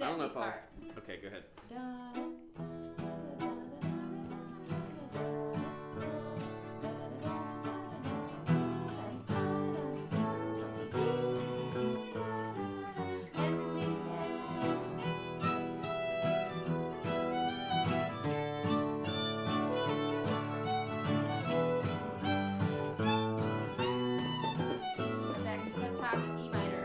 that I don't know if part. Okay, go ahead. Next to the top, E minor.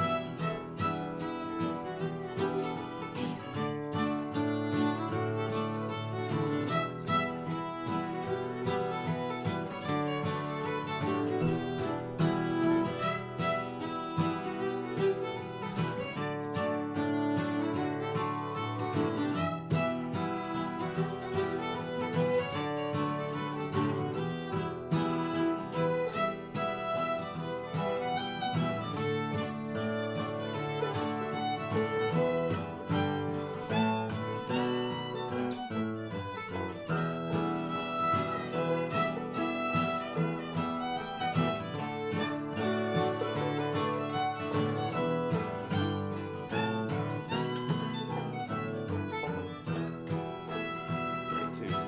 Great tune.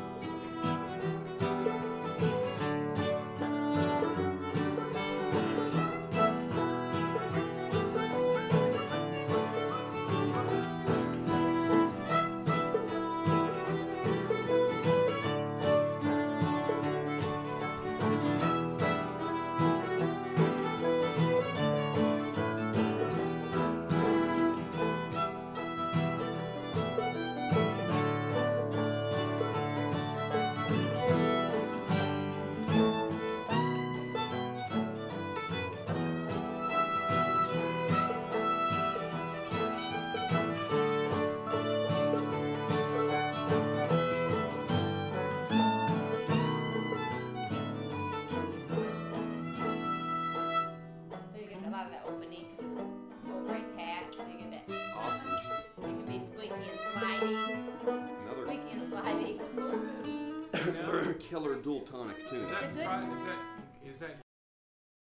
So you get a lot of that opening because it's full rate cat. So you get that. Awesome. It can be squeaky and slidey. Another Squeaky and slidey. killer dual tonic tune. Is that, It's a good- is that